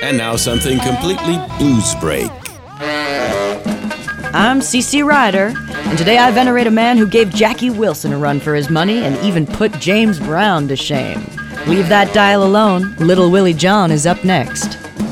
And now something completely blues break. I'm CC Ryder, and today I venerate a man who gave Jackie Wilson a run for his money and even put James Brown to shame. Leave that dial alone. Little Willie John is up next.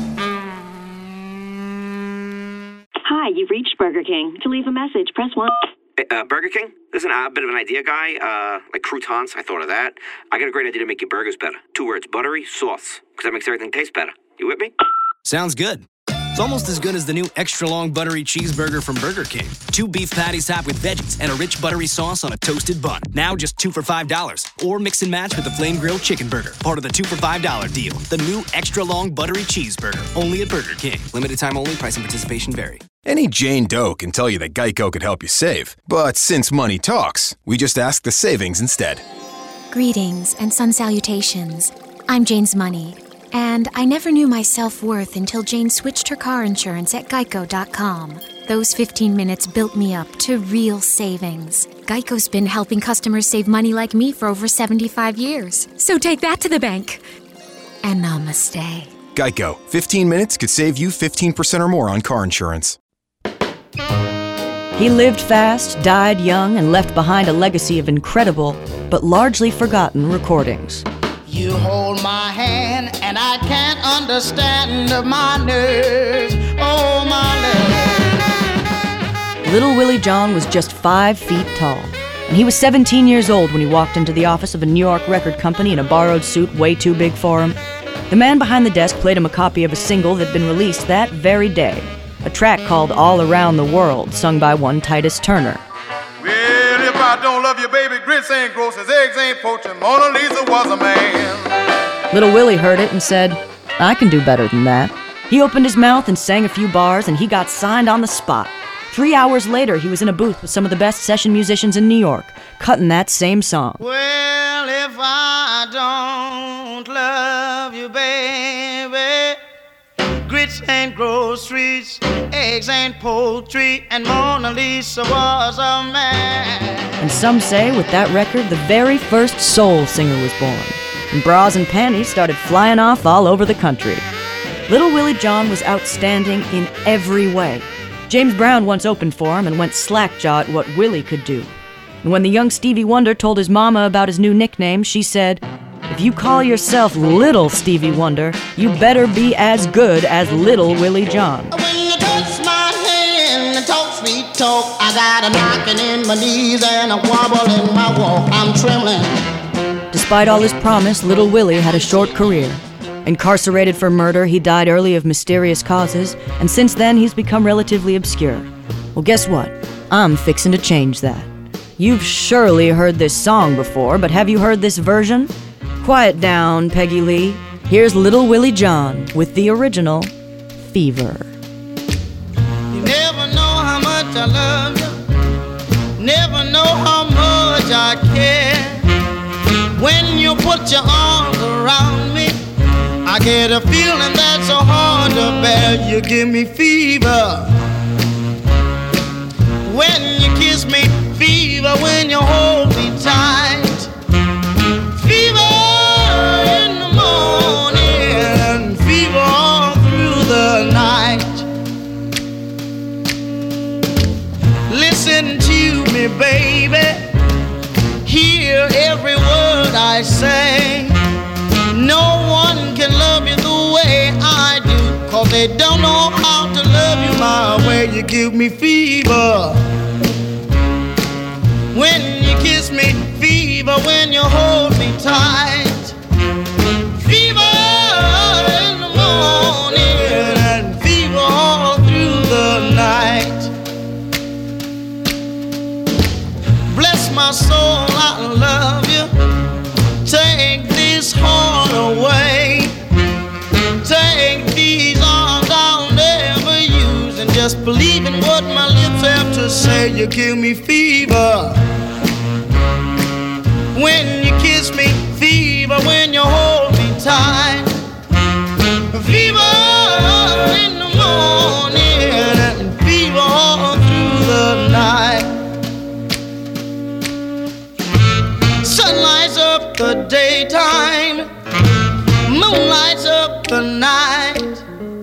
Hi, you've reached Burger King. To leave a message, press 1. Hey, Burger King? Listen, I'm a bit of an idea guy. Like croutons, I thought of that. I got a great idea to make your burgers better. 2 words, buttery sauce. Because that makes everything taste better. You with me? Sounds good. It's almost as good as the new extra-long buttery cheeseburger from Burger King. 2 beef patties topped with veggies and a rich buttery sauce on a toasted bun. Now just 2 for $5. Or mix and match with the Flame Grilled Chicken Burger, part of the 2 for $5 deal. The new extra-long buttery cheeseburger, only at Burger King. Limited time only. Price and participation vary. Any Jane Doe can tell you that Geico could help you save. But since money talks, we just ask the savings instead. Greetings and sun salutations. I'm Jane's Money. And I never knew my self-worth until Jane switched her car insurance at Geico.com. Those 15 minutes built me up to real savings. Geico's been helping customers save money like me for over 75 years. So take that to the bank. And namaste. Geico. 15 minutes could save you 15% or more on car insurance. He lived fast, died young, and left behind a legacy of incredible, but largely forgotten recordings. You hold my hand and I can't understand my nerves, oh my nerves. Little Willie John was just 5 feet tall, and he was 17 years old when he walked into the office of a New York record company in a borrowed suit way too big for him. The man behind the desk played him a copy of a single that had been released that very day, a track called All Around the World, sung by one Titus Turner. Well, if I don't love you, baby, grits ain't groceries, eggs ain't poaching, Mona Lisa was a man. Little Willie heard it and said, I can do better than that. He opened his mouth and sang a few bars, and he got signed on the spot. 3 hours later, he was in a booth with some of the best session musicians in New York, cutting that same song. Well, if I don't love you, baby, grits ain't groceries, eggs ain't poultry, and Mona Lisa was a man. And some say with that record, the very first soul singer was born, and bras and panties started flying off all over the country. Little Willie John was outstanding in every way. James Brown once opened for him and went slack-jaw at what Willie could do. And when the young Stevie Wonder told his mama about his new nickname, she said, if you call yourself Little Stevie Wonder, you better be as good as Little Willie John. When you touch my hand and talk sweet talk, I got a knocking in my knees and a wobble in my walk. I'm trembling. Despite all his promise, Little Willie had a short career. Incarcerated for murder, he died early of mysterious causes, and since then he's become relatively obscure. Well, guess what? I'm fixin' to change that. You've surely heard this song before, but have you heard this version? Quiet down, Peggy Lee. Here's Little Willie John with the original Fever. You never know how much I love you, never know how much I care. When you put your arms around me, I get a feeling that's so hard to bear. You give me fever when you kiss me, fever when you hold me tight, fever in the morning and fever all through the night. Listen to me, baby, hear every word I say. No one can love you the way I do, 'cause they don't know how to love you my way. You give me fever when you kiss me, fever when you hold me tight, fever in the morning and fever all through the night. Bless my soul, I love you. Take this heart away. Take these arms I'll never use, and just believe in what my lips have to say. You give me fever when you kiss me, fever when you hold me tight, fever in the morning and fever all through the night. Sun lights up the daytime, moon lights up the night.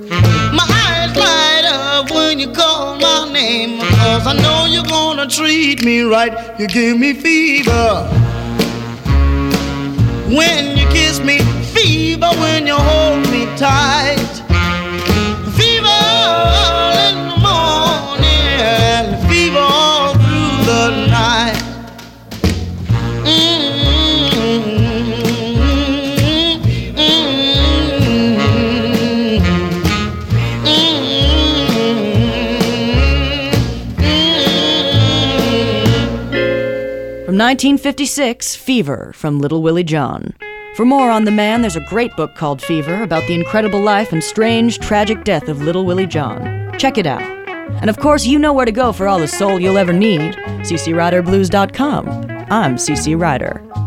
'cause I know you're gonna treat me right. You give me fever when you kiss me, fever when you hold me tight, fever in the morning, fever all through the night. From 1956, Fever from Little Willie John. For more on the man, there's a great book called Fever about the incredible life and strange, tragic death of Little Willie John. Check it out. And of course, you know where to go for all the soul you'll ever need. CCRiderBlues.com. I'm CC Rider.